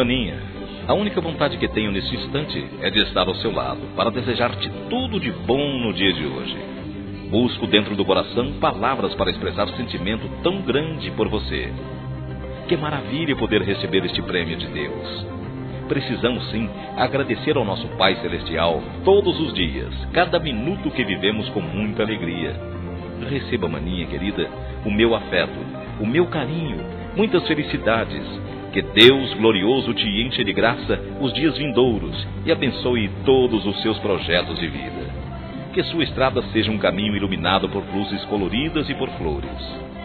Maninha, a única vontade que tenho neste instante é de estar ao seu lado, para desejar-te tudo de bom no dia de hoje. Busco dentro do coração palavras para expressar sentimento tão grande por você. Que maravilha poder receber este prêmio de Deus. Precisamos sim agradecer ao nosso Pai Celestial todos os dias, cada minuto que vivemos com muita alegria. Receba, Maninha querida, o meu afeto, o meu carinho, muitas felicidades. Que Deus glorioso te enche de graça os dias vindouros e abençoe todos os seus projetos de vida. Que sua estrada seja um caminho iluminado por luzes coloridas e por flores.